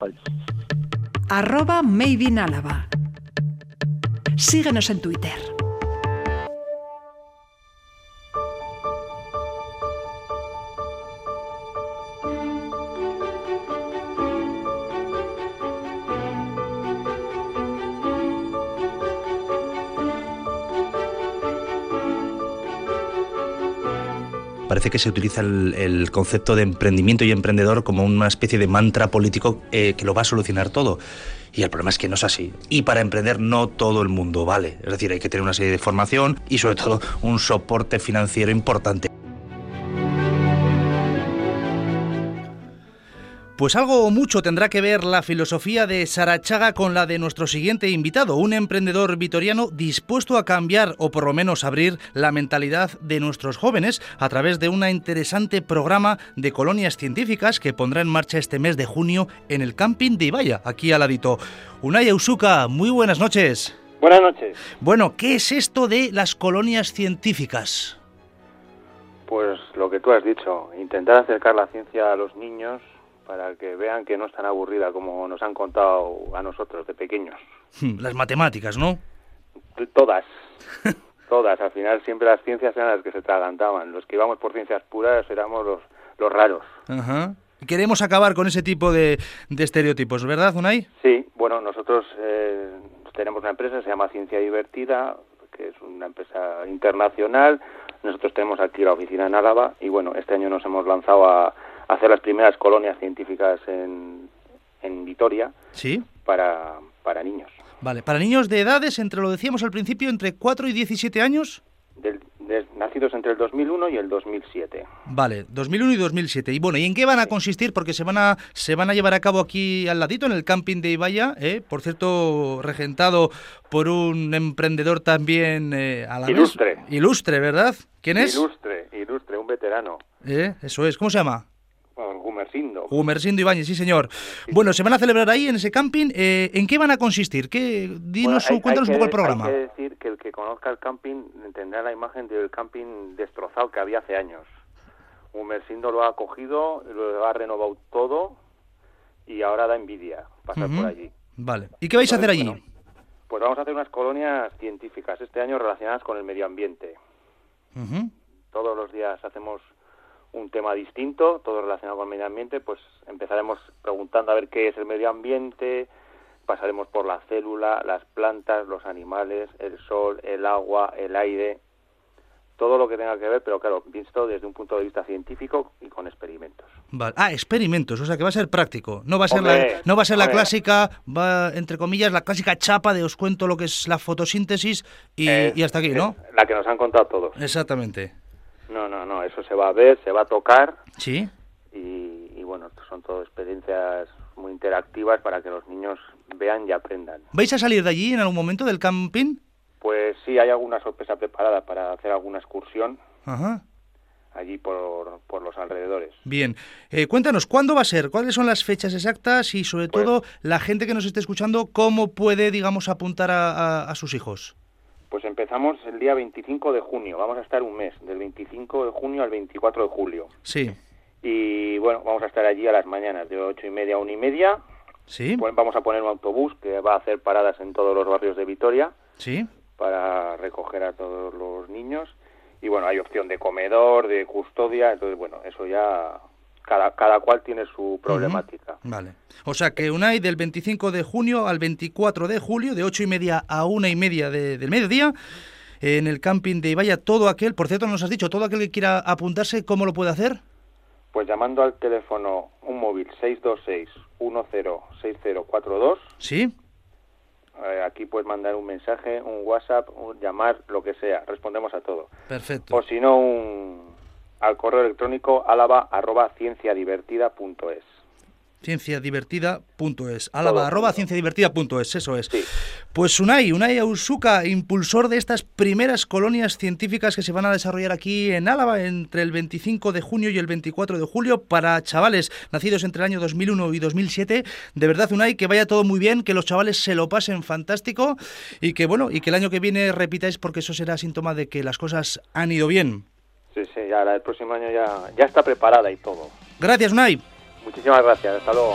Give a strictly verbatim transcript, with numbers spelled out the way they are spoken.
Arroba Made in Álava. Síguenos en Twitter. Parece que se utiliza el, el concepto de emprendimiento y emprendedor como una especie de mantra político eh, que lo va a solucionar todo. Y el problema es que no es así. Y para emprender no todo el mundo vale. Es decir, hay que tener una serie de formación y sobre todo un soporte financiero importante. Pues algo o mucho tendrá que ver la filosofía de Sarachaga con la de nuestro siguiente invitado, un emprendedor vitoriano dispuesto a cambiar o por lo menos abrir la mentalidad de nuestros jóvenes a través de un interesante programa de colonias científicas que pondrá en marcha este mes de junio en el camping de Ibaya, aquí al ladito. Unai Ausuka, muy buenas noches. Buenas noches. Bueno, ¿qué es esto de las colonias científicas? Pues lo que tú has dicho, intentar acercar la ciencia a los niños para que vean que no es tan aburrida como nos han contado a nosotros de pequeños. Las matemáticas, ¿no? Todas, todas. Al final siempre las ciencias eran las que se atragantaban. Los que íbamos por ciencias puras éramos los, los raros. Ajá. Queremos acabar con ese tipo de, de estereotipos, ¿verdad, Unai? Sí, bueno, nosotros eh, tenemos una empresa que se llama Ciencia Divertida, que es una empresa internacional. Nosotros tenemos aquí la oficina en Álava y bueno, este año nos hemos lanzado a hacer las primeras colonias científicas en, en Vitoria. Sí. Para, para niños. Vale, para niños de edades, entre lo decíamos al principio, entre cuatro y diecisiete años. Del, de, nacidos entre el dos mil uno y el dos mil siete. Vale, dos mil uno y dos mil siete. Y bueno, ¿y en qué van a consistir? Porque se van a se van a llevar a cabo aquí al ladito, en el camping de Ibaya, ¿eh? Por cierto, regentado por un emprendedor también eh, a la Ilustre. Vez. Ilustre, ¿verdad? ¿Quién es? Ilustre, ilustre, un veterano. ¿Eh? Eso es. ¿Cómo se llama? Gumersindo. Gumersindo Ibáñez, sí señor. Sí. Bueno, se van a celebrar ahí en ese camping. Eh, ¿En qué van a consistir? ¿Qué? Dinos, bueno, hay, cuéntanos hay un poco que, el programa. Hay que decir que el que conozca el camping tendrá la imagen del camping destrozado que había hace años. Gumersindo lo ha cogido, lo ha renovado todo y ahora da envidia pasar uh-huh. por allí. Vale. ¿Y qué vais Entonces, a hacer allí? Bueno, pues vamos a hacer unas colonias científicas este año relacionadas con el medio ambiente. Uh-huh. Todos los días hacemos un tema distinto, todo relacionado con el medio ambiente, pues empezaremos preguntando a ver qué es el medio ambiente, pasaremos por la célula, las plantas, los animales, el sol, el agua, el aire, todo lo que tenga que ver, pero claro, visto desde un punto de vista científico y con experimentos. Vale. Ah, experimentos, o sea que va a ser práctico, no va a ser hombre, la, no va a ser hombre. la clásica, va entre comillas, la clásica chapa de os cuento lo que es la fotosíntesis y, es, y hasta aquí, ¿no? La que nos han contado todos. Exactamente. No, no, no, eso se va a ver, se va a tocar. Sí. Y, y bueno, son todas experiencias muy interactivas para que los niños vean y aprendan. ¿Vais a salir de allí en algún momento del camping? Pues sí, hay alguna sorpresa preparada para hacer alguna excursión. Ajá. Allí por, por los alrededores. Bien. Eh, cuéntanos, ¿cuándo va a ser? ¿Cuáles son las fechas exactas? Y sobre pues, todo, la gente que nos esté escuchando, ¿cómo puede, digamos, apuntar a, a, a sus hijos? Pues empezamos el día veinticinco de junio, vamos a estar un mes, del veinticinco de junio al veinticuatro de julio. Sí. Y bueno, vamos a estar allí a las mañanas, de ocho y media a una y media. Sí. Pues vamos a poner un autobús que va a hacer paradas en todos los barrios de Vitoria. Sí. Para recoger a todos los niños. Y bueno, hay opción de comedor, de custodia, entonces bueno, eso ya... Cada, cada cual tiene su problemática. Uh-huh. Vale. O sea que Unai del veinticinco de junio al veinticuatro de julio, de ocho y media a una y media de, del mediodía, en el camping de Ibaya, todo aquel, por cierto nos has dicho, todo aquel que quiera apuntarse, ¿cómo lo puede hacer? Pues llamando al teléfono, un móvil seis dos seis, uno cero seis cero cuatro dos. Sí. Eh, aquí puedes mandar un mensaje, un WhatsApp, un llamar, lo que sea, respondemos a todo. Perfecto. O si no, un... al correo electrónico álava arroba cienciadivertida punto es. cienciadivertida punto es. Álava arroba cienciadivertida punto es, eso es. Sí. Pues Unai, Unai Ausuka, impulsor de estas primeras colonias científicas que se van a desarrollar aquí en Álava entre el veinticinco de junio y el veinticuatro de julio para chavales nacidos entre el año dos mil uno y dos mil siete. De verdad, Unai, que vaya todo muy bien, que los chavales se lo pasen fantástico y que bueno, y que el año que viene repitáis porque eso será síntoma de que las cosas han ido bien. Sí, sí, ya el próximo año ya, ya está preparada y todo. Gracias, Unai. Muchísimas gracias, hasta luego.